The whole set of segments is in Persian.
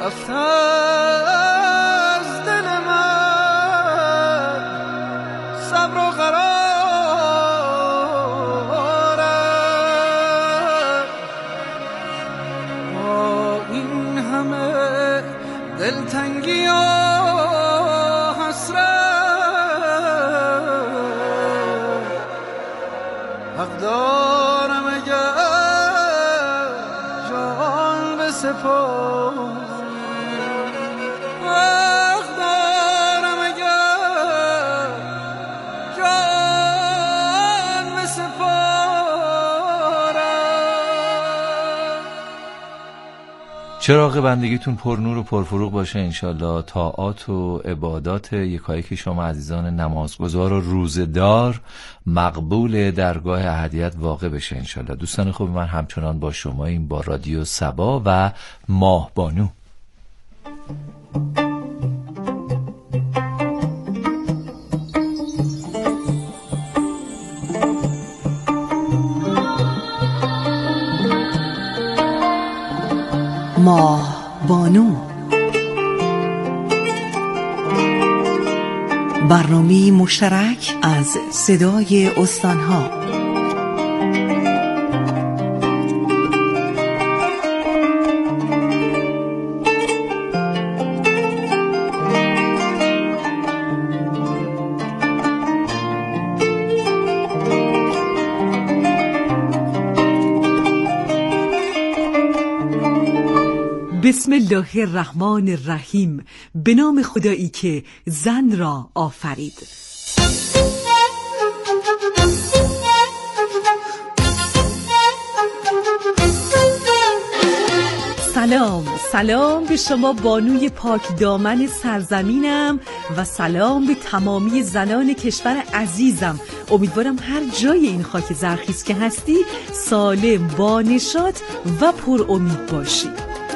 رفته از دل من صبر و قرارم. با این همه دلتنگی و حسرت حق دارم اگر جان بسپارم. حق دارم اگر جان بسپارم. چراغ بندگیتون پر نور و پرفروغ باشه انشالله. طاعات و عبادات یکایک شما عزیزان نمازگزار و روزدار مقبول درگاه احدیت واقع بشه انشالله. دوستان خوب، من همچنان با شماییم با رادیو صبا و ماه بانو. ماه بانو، برنامه مشترک از صدای استانها. بسم الله الرحمن الرحیم. به نام خدایی که زن را آفرید. سلام به شما بانوی پاک دامن سرزمینم و سلام به تمامی زنان کشور عزیزم. امیدوارم هر جای این خاک زرخیز که هستی سالم، با نشاط و پر امید باشی.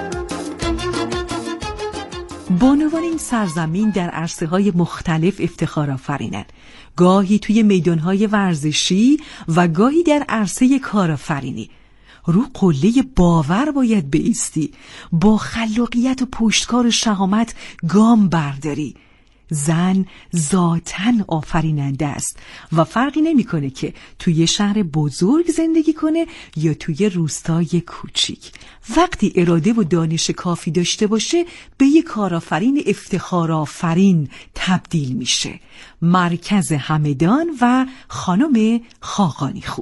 بانوان این سرزمین در عرصه‌های مختلف افتخار آفرینند. گاهی توی میدان‌های ورزشی و گاهی در عرصه کارآفرینی. رو قله باور باید بایستی، با خلاقیت و پشتکار و شهامت گام برداری. زن ذاتاً آفریننده است و فرقی نمی‌کنه که توی شهر بزرگ زندگی کنه یا توی روستای کوچیک. وقتی اراده و دانش کافی داشته باشه به یک کارآفرین افتخارآفرین تبدیل میشه. مرکز همدان و خانم خاقانی خوب.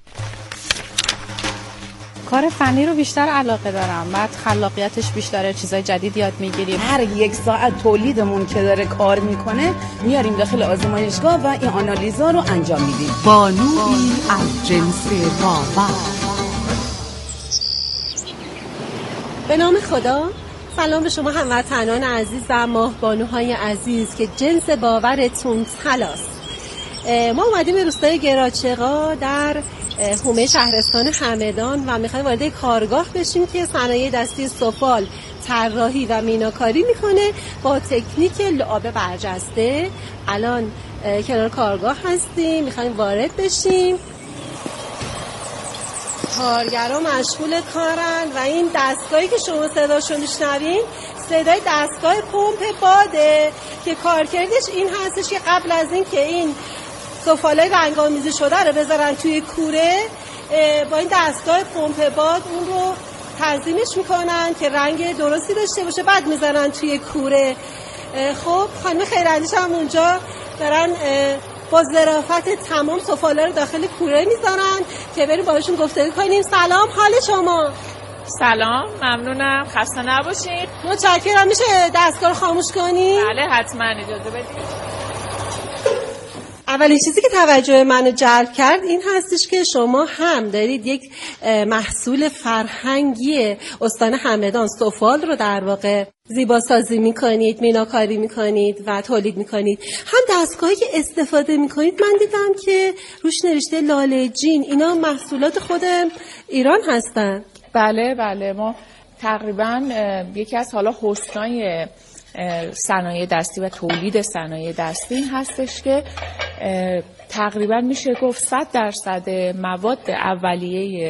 کار فنی رو بیشتر علاقه دارم، بعد خلاقیتش بیشتره، چیزای جدید یاد میگیریم. هر یک ساعت تولیدمون که داره کار میکنه میاریم داخل آزمایشگاه و این آنالیزا رو انجام میدیم. بانوی از جنس باور. به نام خدا. سلام به شما هموطنان عزیز و ماه بانوهای عزیز که جنس باورتون طلاست. ما اومدیم به روستای گراچقا در حومه شهرستان همدان و میخوایم وارد کارگاه بشیم که صنایع دستی سفال، طراحی و میناکاری میکنه با تکنیک لعاب برجسته. الان کنار کارگاه هستیم، میخوایم وارد بشیم. کارگران مشغول کارن و این دستگاهی که شما صداشو میشنوین صدای دستگاه پمپ باده که کارکردش این هستش که قبل از این که این سفالای رنگ‌آمیزی شده رو بذارن توی کوره، با این دستگاه پمپ باد اون رو تنظیمش میکنن که رنگ درستی داشته باشه، بعد میذارن توی کوره. خب خانم خیراندیش هم اونجا دارن با ظرافت تمام سفالا رو داخل کوره میذارن که بریم باهاشون گفتگو کنیم. سلام، حال شما؟ سلام، ممنونم، خسته نباشید. متشکرم. میشه دستگاه رو خاموش کنی؟ بله حتما، اجازه بدید. اولین چیزی که توجه منو جلب کرد این هستش که شما هم دارید یک محصول فرهنگی استان همدان سفال رو در واقع زیباسازی میکنید، میناکاری میکنید و تولید میکنید، هم دستگاهی که استفاده میکنید من دیدم که روش نوشته لاله جین. اینا محصولات خود ایران هستن؟ بله، ما تقریبا یکی از حالا حسنای صنایع دستی و تولید صنایع دستی این هستش که تقریبا میشه گفت 100% مواد اولیه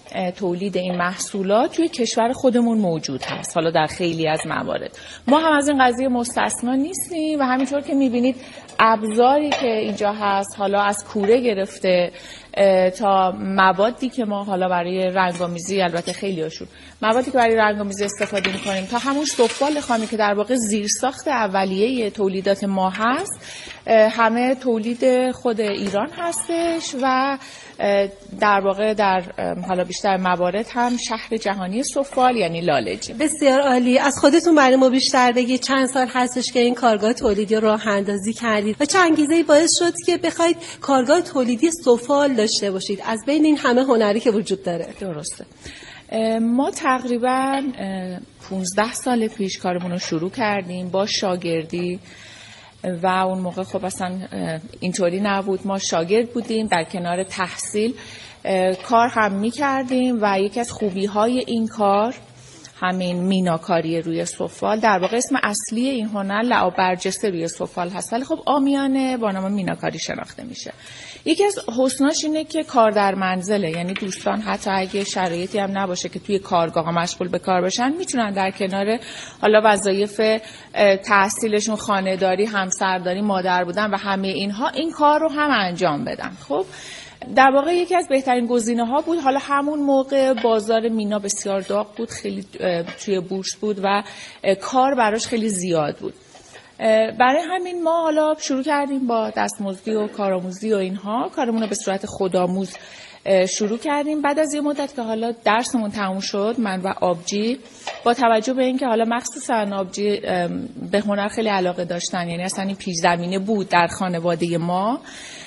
تولید این محصولات توی کشور خودمون موجود هست. حالا در خیلی از موارد ما هم از این قضیه مستثنا نیستیم و همینطور که میبینید ابزاری که اینجا هست، حالا از کوره گرفته تا موادی که ما حالا برای رنگ‌آمیزی، البته خیلی هاشون موادی که برای رنگ‌آمیزی استفاده می‌کنیم، تا همون سفال خامی که در واقع زیرساخت اولیه تولیدات ما هست، همه تولید خود ایران هستش و در واقع در حالا بیشتر موارد هم شهر جهانی سفال یعنی لالجی. بسیار عالی. از خودتون برای ما بیشتر بگید چند سال هستش که این کارگاه تولیدی رو راه اندازی کردید و چه انگیزه‌ای باعث شد که بخواید کارگاه تولیدی سفال داشته باشید از بین این همه هنری که وجود داره؟ درسته. ما تقریباً 15 سال پیش کارمون رو شروع کردیم با شاگردی و اون موقع خب اصلا اینطوری نبود. ما شاگرد بودیم، در کنار تحصیل کار هم می کردیم و یکی از خوبی های این کار همین میناکاری روی سفال، در واقع اسم اصلی این هنر لعاب برجسته روی سفال هست، ولی خب عامیانه با نام میناکاری شناخته میشه. یکی از حسناش اینه که کار در منزله، یعنی دوستان حتی اگه شرایطی هم نباشه که توی کارگاه ها مشغول به کار بشن، میتونن در کنار حالا وظایف تحصیلشون، خانه‌داری، همسرداری، مادر بودن و همه اینها، این کار رو هم انجام بدن. خب در واقع یکی از بهترین گزینه‌ها بود. حالا همون موقع بازار مینا بسیار داغ بود، خیلی توی بورس بود و کار براش خیلی زیاد بود. برای همین ما حالا شروع کردیم با دستمزدی و کارآموزی و اینها، کارمون رو به صورت خودآموز شروع کردیم. بعد از یه مدت که حالا درسمون تموم شد، من و آبجی با توجه به اینکه حالا مخصوصا آبجی به هنر خیلی علاقه داشتن، یعنی اصلا این پیش زمینه بود در خانواده ما،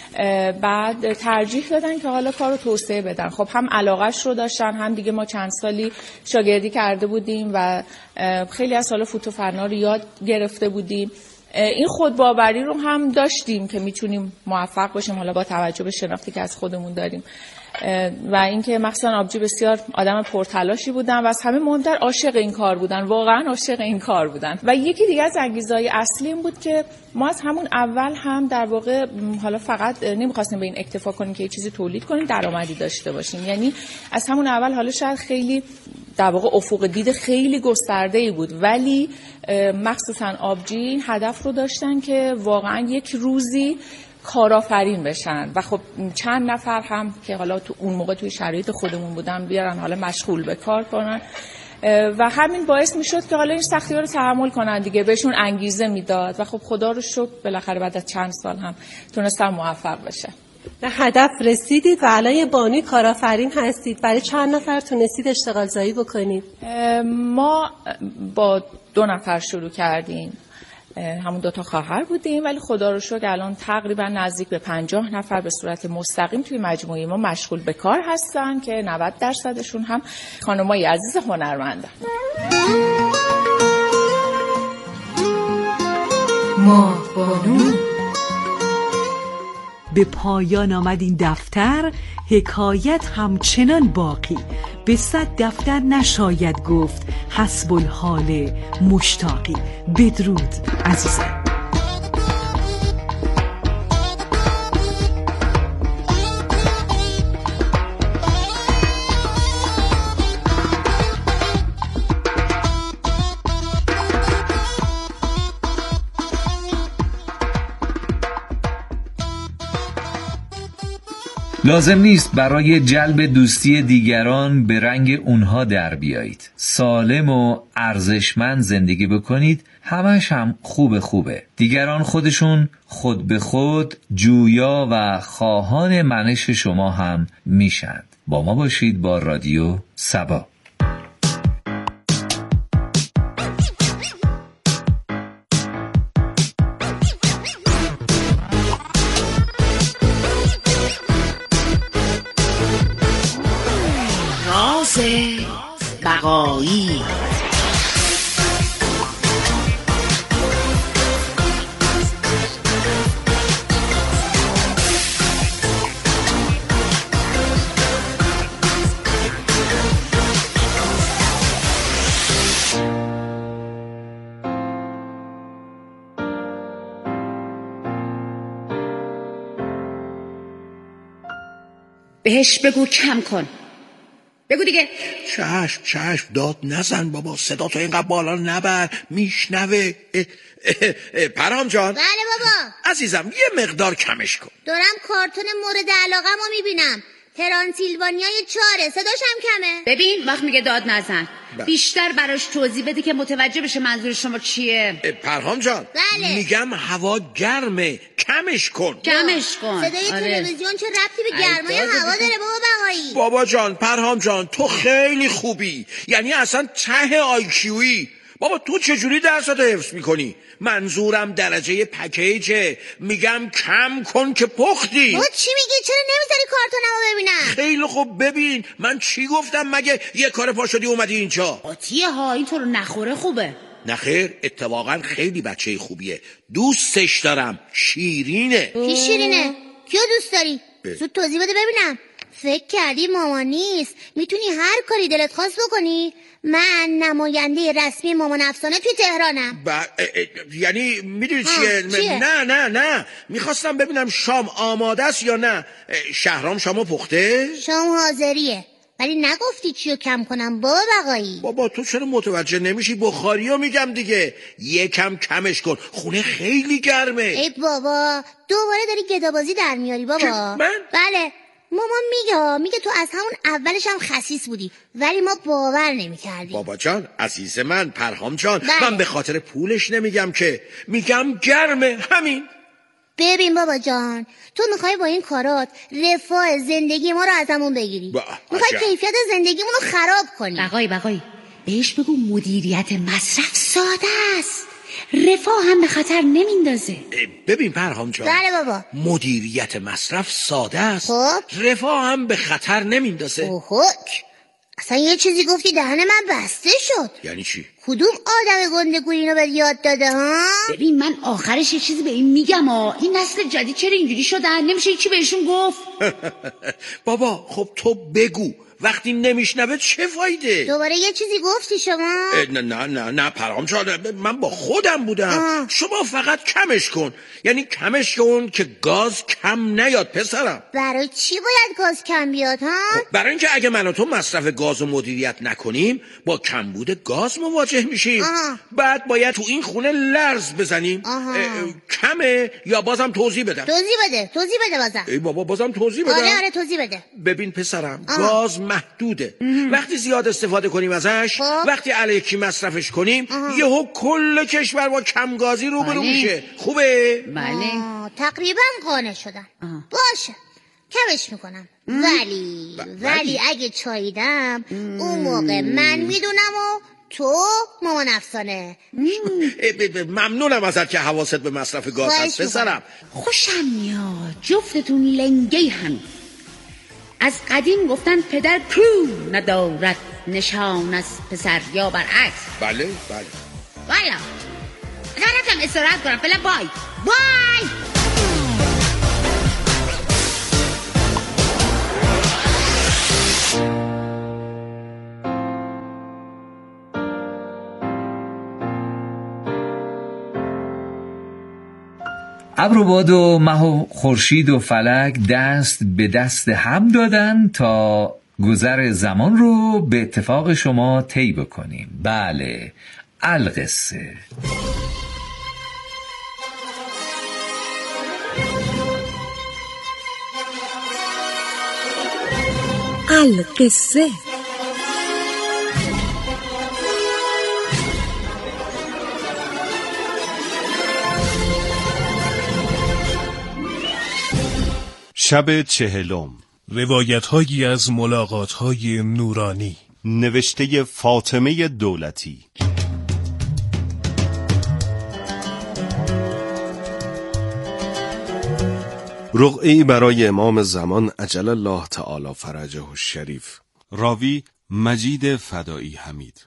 بعد ترجیح دادن که حالا کارو توسعه بدن. خب هم علاقهش رو داشتن، هم دیگه ما چند سالی شاگردی کرده بودیم و خیلی از حالا فوت و فنا رو یاد گرفته بودیم. این خودباوری رو هم داشتیم که میتونیم موفق باشیم حالا با توجه به شناختی که از خودمون داریم و اینکه مخصوصا آبجی بسیار آدم پرتلاشی بودن و از همه مهمتر عاشق این کار بودن، واقعا عاشق این کار بودن. و یکی دیگه از انگیزه‌های اصلی این بود که ما از همون اول هم در واقع حالا فقط نمی‌خواستیم به این اکتفا کنیم که یه چیزی تولید کنیم درآمدی داشته باشیم، یعنی از همون اول حالا شاید خیلی در واقع افق دید خیلی گسترده‌ای بود، ولی مخصوصا آبجی این هدف رو داشتن که واقعا یک روزی کارآفرین بشن و خب چند نفر هم که حالا تو اون موقع توی شرایط خودمون بودن بیارن حالا مشغول به کار کنن و همین باعث میشد که حالا این سختی‌ها رو تحمل کنن دیگه، بهشون انگیزه میداد و خب خدا رو شکر بالاخره بعد از چند سال هم تونستن موفق بشه. به هدف رسیدید و الان یه بانوی کارآفرین هستید. برای چند نفر تونستید اشتغال زایی بکنید؟ ما با 2 نفر شروع کردیم، همون 2 تا خواهر بودیم، ولی خدا رو شکر الان تقریبا نزدیک به 50 نفر به صورت مستقیم توی مجموعه ما مشغول به کار هستن که 90% هم خانمای عزیز هنرمندن. ما بانو. به پایان آمد این دفتر، حکایت همچنان باقی. به 100 دفتر نشاید گفت حسب الحال مشتاقی. بدرود عزیزان. لازم نیست برای جلب دوستی دیگران به رنگ اونها در بیایید. سالم و ارزشمند زندگی بکنید، همش هم خوبه. دیگران خودشون خود به خود جویا و خواهان منش شما هم میشند. با ما باشید با رادیو سبا. بقایی. بهش بگو کم کن، بگو دیگه. چشم داد نزن بابا، صدا تو اینقدر بالا نبر، میشنوه. پرهام جان. بله بابا. عزیزم یه مقدار کمش کن. دارم کارتون مورد علاقه‌مو میبینم، ترانسیلوانیای 4، صداش هم کمه. ببین وقت میگه داد نزن، بیشتر براش توضیح بده که متوجه بشه منظور شما چیه. پرهام جان. بله. میگم هوا گرمه، کمش کن. صدای تلویزیون چه ربطی به گرمای هوا داره بابا بقایی؟ بابا جان، پرهام جان تو خیلی خوبی، یعنی اصلا ته آیکیویی. بابا تو چجوری درساتو حفظ میکنی؟ منظورم درجه پکیجه، میگم کم کن که پختی. بابا چی میگی؟ چرا نمیذاری کارتونمو ببینم؟ خیلی خوب ببین، من چی گفتم مگه یه کار پا شدی اومدی اینجا؟ آتیه ها اینطور نخوره خوبه. نخیر، اتفاقا خیلی بچه خوبیه، دوستش دارم، شیرینه. کی شیرینه؟ کیو دوست داری؟ زود توضیح بده ببینم. فکر کردی مامان نیست میتونی هر کاری دلت خواست بکنی؟ من نماینده رسمی مامان افسانه توی تهرانم. یعنی میدونی چیه؟ نه میخواستم ببینم شام آماده است یا نه. شهرام شامو پخته؟ شام حاضریه، ولی نگفتی چیو کم کنم بابا بقایی. بابا تو چرا متوجه نمیشی؟ بخاریو میگم دیگه، یکم کمش کن، خونه خیلی گرمه. ای بابا دوباره داری گدابازی در میاری بابا. من؟ بله مامان میگه تو از همون اولش هم خسیس بودی، ولی ما باور نمی‌کردیم. بابا جان عزیز من، پرهام جان، بله. من به خاطر پولش نمیگم که، میگم گرمه، همین. ببین بابا جان، تو میخوای با این کارات رفاه زندگی ما رو ازمون بگیری، میخوای کیفیت زندگیمون رو خراب کنی. بقایی بهش بگو مدیریت مصرف ساده است، رفاه هم به خطر نمیندازه. ببین پرهام جان. بله بابا. مدیریت مصرف ساده است، خب رفاه هم به خطر نمیندازه. اصلا یه چیزی گفتی دهن من بسته شد. یعنی چی؟ کدوم آدم گندگویی اینو بهت یاد داده ها؟ ببین من آخرش یه چیزی به این میگم این نسل جدید چرا اینجوری شدن؟ نمیشه چی بهشون گفت؟ بابا خب تو بگو، وقتی نمیشنوه چه فایده؟ دوباره یه چیزی گفتی شما؟ نه پرهام جان، من با خودم بودم. شما فقط کمش کن، یعنی کمش کن که گاز کم نیاد پسرم. برای چی باید گاز کم بیاد ها؟ برای اینکه اگه من و تو مصرف گاز رو مدیریت نکنیم با کمبود گاز مواجه میشیم. بعد باید تو این خونه لرز بزنیم. کمه یا بازم توضیح بدم؟ توضیح بده بازم. ای بابا بازم توضیح بدم؟ آره توضیح بده. ببین پسرم، گاز محدوده. وقتی زیاد استفاده کنیم ازش، وقتی الکی مصرفش کنیم، یهو کل کشور با کم گازی روبرو میشه. خوبه؟ بله. تقریبا قانع شدم. باشه کمش میکنم. ولی اگه چاییدم اون موقع من میدونم و تو مامان افسانه. ممنونم ازت که حواست به مصرف گاز هست پسرم. خوشم میاد جفتتون لنگه هم. از قدیم گفتن پدر کو ندارد نشان از پسر یا برعکس. بله والا رفتم استراحت کنم. فعلا بای. ابر و باد و مه و خورشید و فلک دست به دست هم دادن تا گذر زمان رو به اتفاق شما طی بکنیم. بله، القصه. القصه. شب 40. روایت‌هایی از ملاقات‌های نورانی، نوشته فاطمه دولتی. رقعه‌ای برای امام زمان عجل الله تعالی فرجه الشریف. راوی مجید فدایی حمید.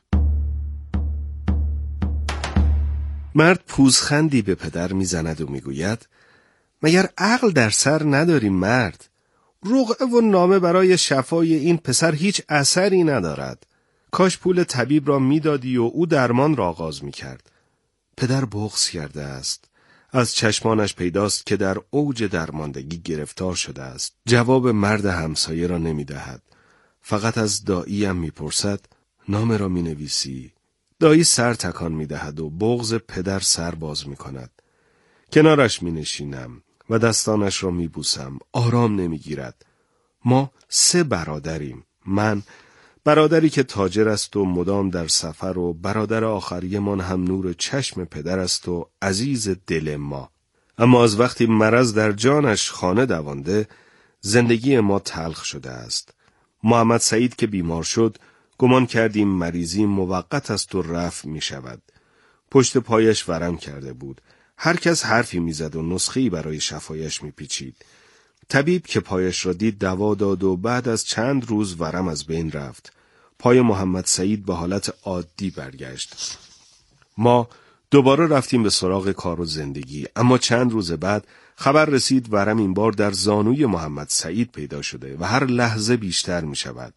مرد پوزخندی به پدر میزند و میگوید مگر عقل در سر نداری مرد؟ رقعه و نامه برای شفای این پسر هیچ اثری ندارد. کاش پول طبیب را میدادی و او درمان را آغاز میکرد. پدر بغض کرده است. از چشمانش پیداست که در اوج درماندگی گرفتار شده است. جواب مرد همسایه را نمیدهد. فقط از داییم میپرسد نام را مینویسی؟ دایی سر تکان میدهد و بغض پدر سر باز میکند. کنارش مینشینم و دستانش را میبوسم. آرام نمیگیرد. ما 3 برادریم. من، برادری که تاجر است و مدام در سفر، و برادر آخریمان هم نور چشم پدر است و عزیز دل ما. اما از وقتی مرض در جانش خانه دوانده، زندگی ما تلخ شده است. محمد سعید که بیمار شد، گمان کردیم مریضی موقت است و رفع می شود. پشت پایش ورم کرده بود. هر کس حرفی می زد و نسخه‌ای برای شفایش می پیچید. طبیب که پایش را دید دوا داد و بعد از چند روز ورم از بین رفت. پای محمد سعید به حالت عادی برگشت. ما دوباره رفتیم به سراغ کار و زندگی، اما چند روز بعد خبر رسید ورم این بار در زانوی محمد سعید پیدا شده و هر لحظه بیشتر می شود.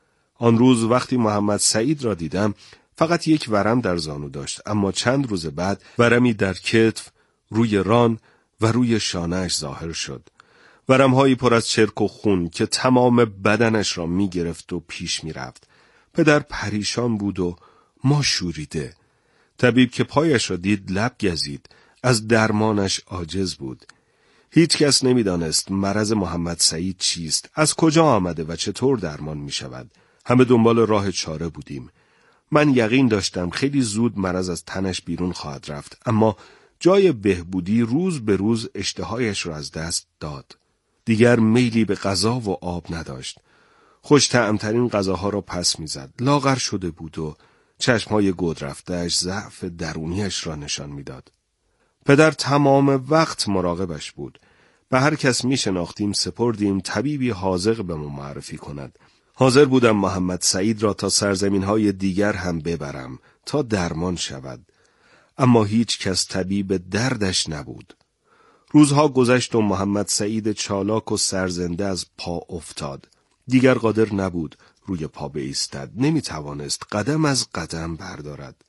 آن روز وقتی محمد سعید را دیدم فقط یک ورم در زانو داشت، اما چند روز بعد ورمی در کتف، روی ران و روی شانه‌اش ظاهر شد. ورم‌هایی پر از چرک و خون که تمام بدنش را می گرفت و پیش می رفت. پدر پریشان بود و ما شوریده. طبیب که پایش را دید لب گزید. از درمانش عاجز بود. هیچ کس نمی دانست مرض محمد سعید چیست، از کجا آمده و چطور درمان می شود. همه دنبال راه چاره بودیم. من یقین داشتم خیلی زود مرض از تنش بیرون خواهد رفت، اما جای بهبودی روز به روز اشتهایش را از دست داد. دیگر میلی به غذا و آب نداشت. خوش طعمترین غذاها را پس میزد. لاغر شده بود و چشمهای گود رفته‌اش ضعف درونیش را نشان میداد. پدر تمام وقت مراقبش بود. به هر کس میشناختیم سپردیم طبیبی حاذق به ما معرفی کند. حاضر بودم محمد سعید را تا سرزمین‌های دیگر هم ببرم تا درمان شود. اما هیچ کس طبیب دردش نبود. روزها گذشت و محمد سعید چالاک و سرزنده از پا افتاد. دیگر قادر نبود روی پا بایستد. نمیتوانست قدم از قدم بردارد.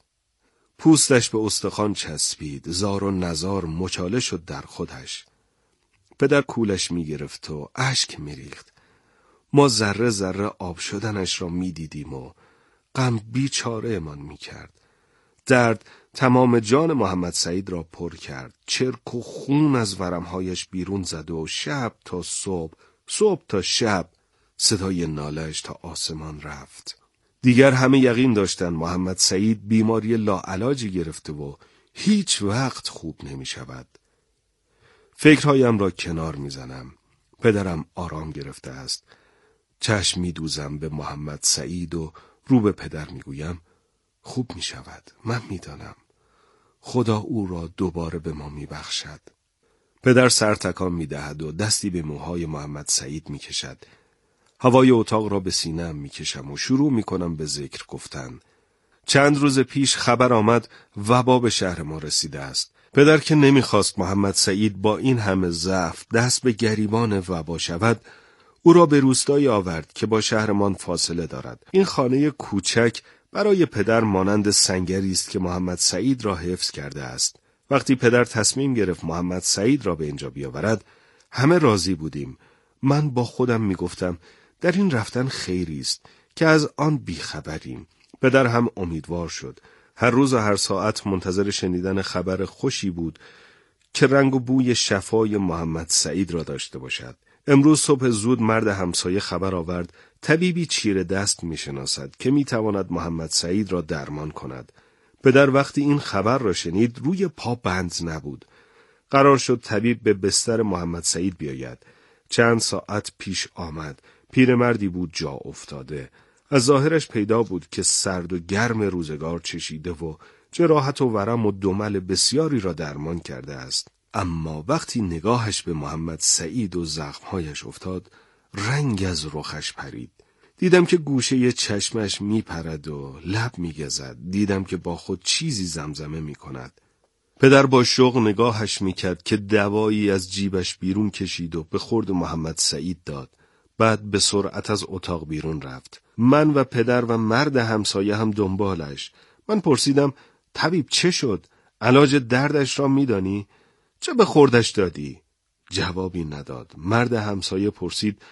پوستش به استخوان چسبید. زار و نزار مچاله شد در خودش. پدر کولش میگرفت و اشک میریخت. ما ذره ذره آب شدنش را میدیدیم و غم بیچاره امان میکرد. درد تمام جان محمد سعید را پر کرد. چرک و خون از ورمهایش بیرون زد و شب تا صبح، صبح تا شب صدای ناله‌اش تا آسمان رفت. دیگر همه یقین داشتند محمد سعید بیماری لاعلاجی گرفته و هیچ وقت خوب نمی شود. فکرهایم را کنار می زنم. پدرم آرام گرفته است. چشم می دوزم به محمد سعید و رو به پدر می گویم خوب می شود. من می دانم. خدا او را دوباره به ما می بخشد. پدر سر تکان می دهد و دستی به موهای محمد سعید می کشد. هوای اتاق را به سینه‌ام می کشم و شروع می کنم به ذکر گفتن. چند روز پیش خبر آمد وبا به شهر ما رسیده است. پدر که نمی خواست محمد سعید با این همه ضعف دست به گریبان وبا شود، او را به روستایی آورد که با شهرمان فاصله دارد. این خانه کوچک برای پدر مانند سنگری است که محمد سعید را حفظ کرده است. وقتی پدر تصمیم گرفت محمد سعید را به اینجا بیاورد، همه راضی بودیم. من با خودم می گفتم در این رفتن خیری است که از آن بیخبریم. پدر هم امیدوار شد. هر روز و هر ساعت منتظر شنیدن خبر خوشی بود که رنگ و بوی شفای محمد سعید را داشته باشد. امروز صبح زود مرد همسایه خبر آورد طبیبی چیره دست می شناسد که می تواند محمد سعید را درمان کند. پدر وقتی این خبر را شنید روی پا بند نبود. قرار شد طبیب به بستر محمد سعید بیاید. چند ساعت پیش آمد. پیرمردی بود جا افتاده. از ظاهرش پیدا بود که سرد و گرم روزگار چشیده و جراحت و ورم و دمل بسیاری را درمان کرده است. اما وقتی نگاهش به محمد سعید و زخمهایش افتاد، رنگ از رخش پرید. دیدم که گوشه چشمش میپرد و لب میگزد. دیدم که با خود چیزی زمزمه میکند. پدر با شوق نگاهش میکرد که دوایی از جیبش بیرون کشید و به خورد محمد سعید داد. بعد به سرعت از اتاق بیرون رفت. من و پدر و مرد همسایه هم دنبالش. من پرسیدم طبیب چه شد؟ علاج دردش را میدانی؟ چه به خوردش دادی؟ جوابی نداد. مرد همسایه پرسید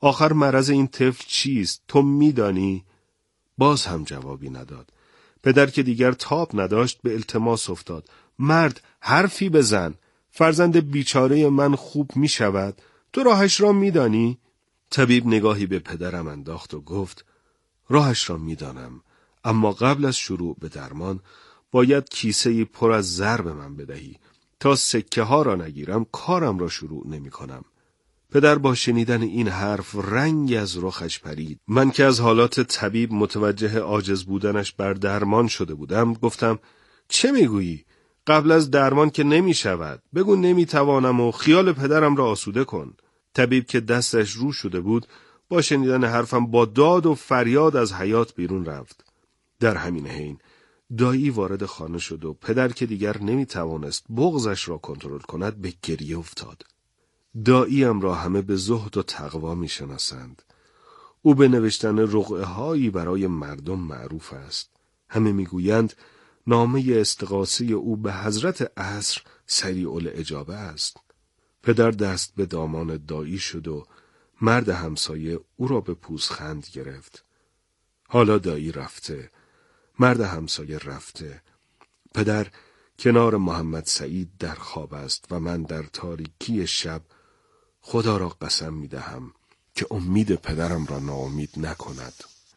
آخر مرض این طفل چیست؟ تو میدانی؟ باز هم جوابی نداد. پدر که دیگر تاب نداشت به التماس افتاد. مرد، حرفی بزن. فرزند بیچاره من خوب می شود. تو راهش را می دانی؟ طبیب نگاهی به پدرم انداخت و گفت راهش را می دانم، اما قبل از شروع به درمان باید کیسه‌ای پر از زر به من بدهی. تا سکه ها را نگیرم کارم را شروع نمی کنم. پدر با شنیدن این حرف رنگ از رخش پرید. من که از حالات طبیب متوجه عاجز بودنش بر درمان شده بودم گفتم چه میگویی؟ قبل از درمان که نمی شود. بگو نمی توانم و خیال پدرم را آسوده کن. طبیب که دستش رو شده بود با شنیدن حرفم با داد و فریاد از حیاط بیرون رفت. در همین حین دایی وارد خانه شد و پدر که دیگر نمی توانست بغضش را کنترل کند به گریه افتاد. داییم را همه به زهد و تقوا می شناسند. او به نوشتن رقعه هایی برای مردم معروف است. همه می گویند نامه استغاثه او به حضرت عصر سریع الاجابه است. پدر دست به دامان دایی شد و مرد همسایه او را به پوزخند گرفت. حالا دایی رفته، مرد همسایه رفته. پدر کنار محمد سعید در خواب است و من در تاریکی شب خدا را قسم می دهم که امید پدرم را ناامید نکند.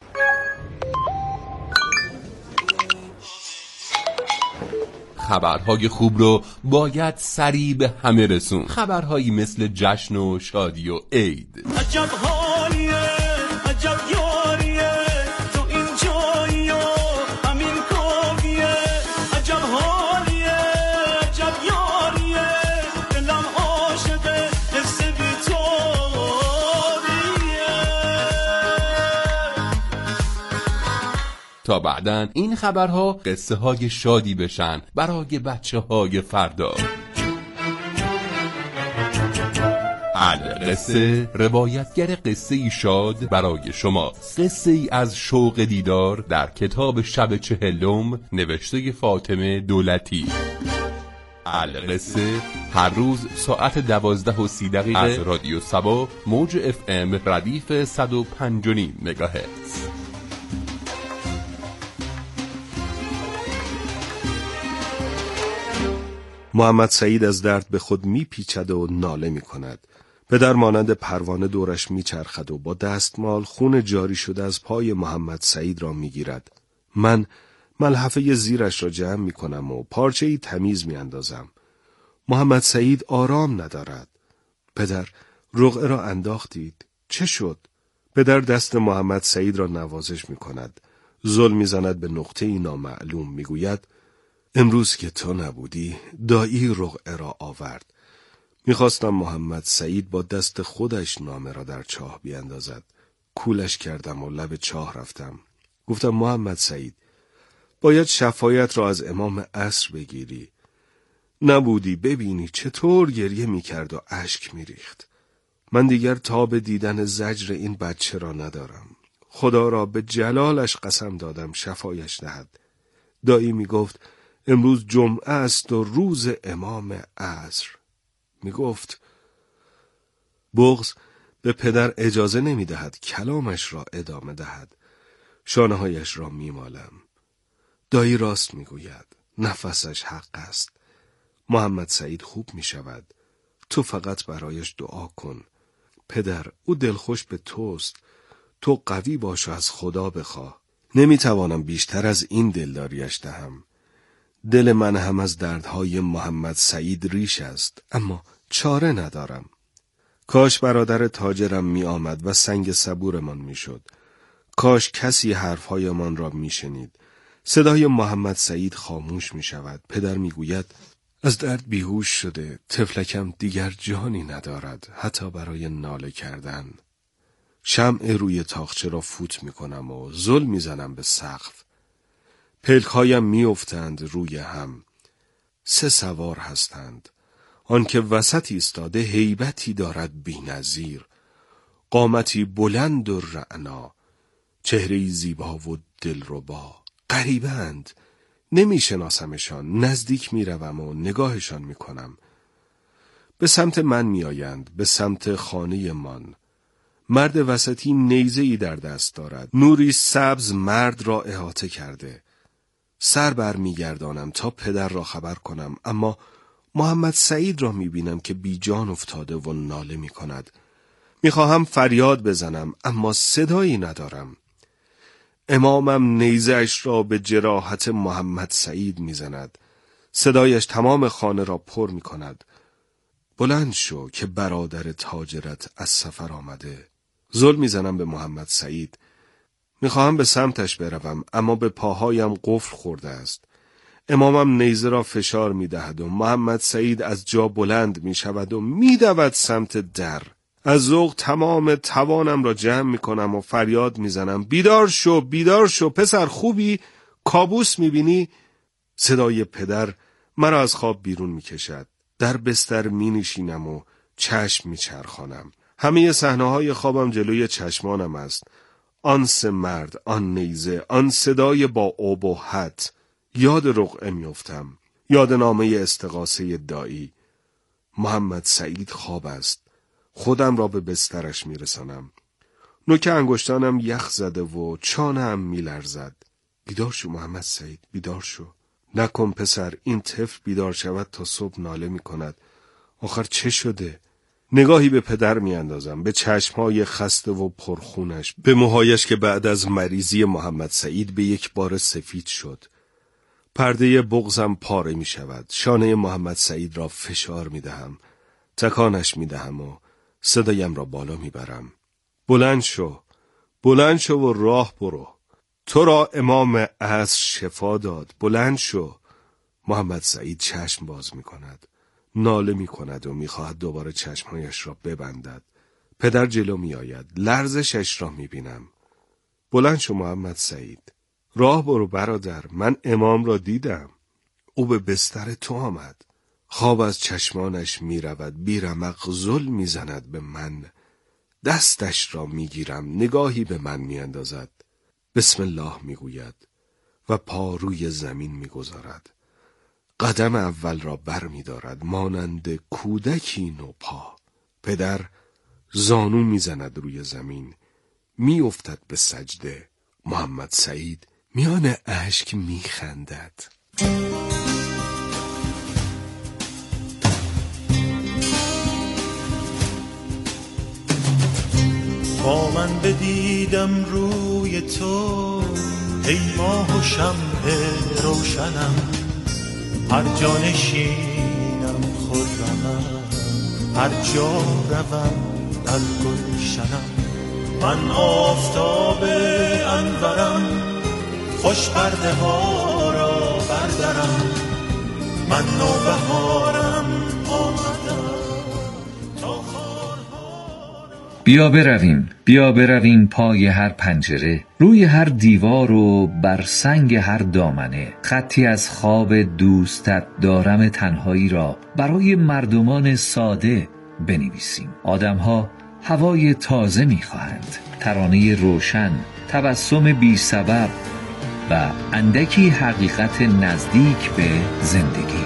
خبرهای خوب رو باید سریع به همه رسون. خبرهایی مثل جشن و شادی و عید. عجب حالیه، عجب یاریه، تو این جایی و همین کافیه. عجب حالیه، عجب یاریه، دلم عاشقه، حس بی‌تابیه. تا بعدن این خبرها قصه های شادی بشن برای بچه های فردا. القصه روایتگر قصه شاد برای شما. قصه ای از شوق دیدار در کتاب شب 40 نوشته فاطمه دولتی. القصه هر روز ساعت 12:30 از رادیو سبا موج FM ردیف 105.5 مگاهرتز. محمد سعید از درد به خود میپیچد و ناله میکند. پدر مانند پروانه دورش میچرخد و با دستمال خون جاری شده از پای محمد سعید را میگیرد. من ملحفه زیرش را جمع میکنم و پارچه‌ای تمیز میاندازم. محمد سعید آرام ندارد. پدر، رقعه را انداختید. چه شد؟ پدر دست محمد سعید را نوازش میکند. زل میزند به نقطه‌ای نامعلوم. میگوید امروز که تو نبودی دایی رقعه را آورد. میخواستم محمد سعید با دست خودش نامه را در چاه بیاندازد. کولش کردم و لب چاه رفتم. گفتم محمد سعید باید شفاعت را از امام عصر بگیری. نبودی ببینی چطور گریه میکرد و اشک میریخت. من دیگر تاب دیدن زجر این بچه را ندارم. خدا را به جلالش قسم دادم شفایش دهد. دایی میگفت امروز جمعه است و روز امام عصر. میگفت بغض به پدر اجازه نمیدهد کلامش را ادامه دهد. شانه‌هایش را میمالم. دایی راست میگوید. نفسش حق است. محمد سعید خوب میشود. تو فقط برایش دعا کن. پدر، او دلخوش به توست. تو قوی باش و از خدا بخواه. نمیتوانم بیشتر از این دلداریش دهم. دل من هم از دردهای محمد سعید ریش است، اما چاره ندارم. کاش برادر تاجرم می آمد و سنگ صبورمان می شد. کاش کسی حرفهایمان را می شنید. صدای محمد سعید خاموش می شود. پدر می گوید از درد بیهوش شده. طفلکم دیگر جانی ندارد، حتی برای ناله کردن. شمع روی تاقچه را فوت می کنم و زل می زنم به سقف. پلک‌هایم می‌افتند روی هم. 3 سوار هستند. آن که وسط ایستاده هیبتی دارد بی‌نظیر. قامتی بلند و رعنا. چهره‌ای زیبا و دلربا. غریبند. نمی‌شناسمشان. نزدیک می‌روم و نگاهشان می‌کنم. به سمت من می‌آیند. به سمت خانه من. مرد وسطی نیزه‌ای در دست دارد. نوری سبز مرد را احاطه کرده. سر بر میگردانم تا پدر را خبر کنم، اما محمد سعید را میبینم که بی جان افتاده و ناله میکند. میخواهم فریاد بزنم اما صدایی ندارم. امامم نیزه‌اش را به جراحت محمد سعید میزند. صدایش تمام خانه را پر میکند. بلند شو که برادر تاجرت از سفر آمده. زل میزنم به محمد سعید. میخواهم به سمتش بروم اما به پاهایم قفل خورده است. امامم نیزه را فشار میدهد و محمد سعید از جا بلند میشود و میدود سمت در. از ذوق تمام توانم را جمع میکنم و فریاد میزنم بیدار شو، بیدار شو، پسر خوبی؟ کابوس میبینی؟ صدای پدر مرا از خواب بیرون میکشد. در بستر مینشینم و چشم میچرخانم. همه صحنه‌های خوابم جلوی چشمانم است. آن سه مرد، آن نیزه، آن صدای با ابهت. یاد رقعه میافتم. یاد نامه استغاثه دایی. محمد سعید خواب است. خودم را به بسترش میرسانم. نوک انگشتانم یخ زده و چانم میلرزد. بیدار شو محمد سعید، بیدار شو. نکن پسر، این طفل بیدار شود تا صبح ناله میکند. آخر چه شده؟ نگاهی به پدر میاندازم، به چشمهای خسته و پرخونش، به موهایش که بعد از مریضی محمد سعید به یک بار سفید شد. پرده بغضم پاره می شود. شانه محمد سعید را فشار می دهم. تکانش می دهم و صدایم را بالا می برم. بلند شو. بلند شو و راه برو. تو را امام عصر شفا داد. بلند شو. محمد سعید چشم باز می کند. ناله می کند و می خواهد دوباره چشمهایش را ببندد. پدر جلو می آید. لرزشش را می بینم. بلند شو محمد سعید. راه برو برادر، من امام را دیدم. او به بستر تو آمد. خواب از چشمانش می رود. بی رمق زل می زند به من. دستش را می گیرم. نگاهی به من می اندازد. بسم الله می گوید و پا روی زمین می گذارد. قدم اول را بر می دارد مانند کودکی نوپا. پدر زانو می زند روی زمین. می افتد به سجده. محمد سعید میان اشک می خندد. با من بدیدم روی تو ای ماه و شمع روشنم، هر جا نشینم خرمم، هر جا روم در گلشنم. من آفتاب انورم، خوش پرده ها را بردارم. من نوبهارم آمدم تا بیا برویم پای هر پنجره، روی هر دیوار و بر سنگ هر دامنه. خطی از خواب دوستت دارم تنهایی را برای مردمان ساده بنویسیم. آدمها هوای تازه می‌خواهند، ترانه روشن، تبسم بی سبب و اندکی حقیقت نزدیک به زندگی.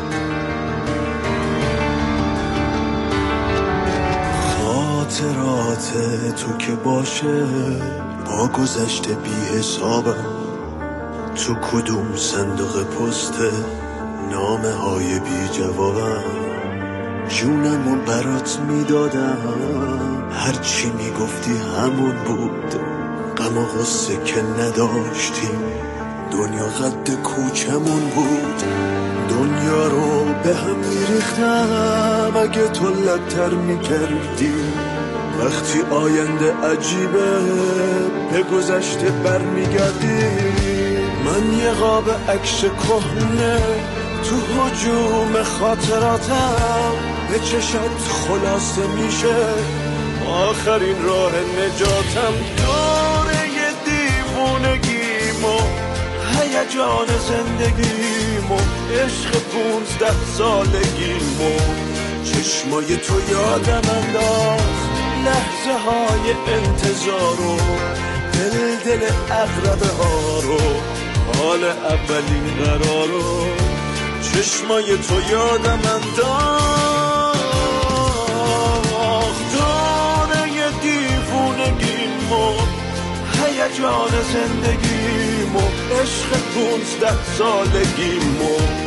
خاطرات تو که باشه با گذشته بی حسابم، تو کدوم صندوق پسته نامه های بی جوابم. جونمو برات میدادم، هرچی میگفتی همون بود. غم و غصه که نداشتیم، دنیا قد کوچمون بود. دنیا رو به هم میریختم اگه تو لبتر میکردی. وقتی آینده عجیبه به گذشته برمیگردی. من یه قاب عکس کهنه تو هجوم خاطراتم، به چشات خلاصه میشه آخرین راه نجاتم. دوره دیوونگیمو، هیجان زندگیمو، عشق 15 سالگیمو، چشمای تو یادم انداخت لحظه های انتظارو، دل اقربه ها رو، حال اولین قرارو. چشمای تو یادم انداخت دوره دیوونگیمو، هیجان زندگیمو عشق 15 سالگیمو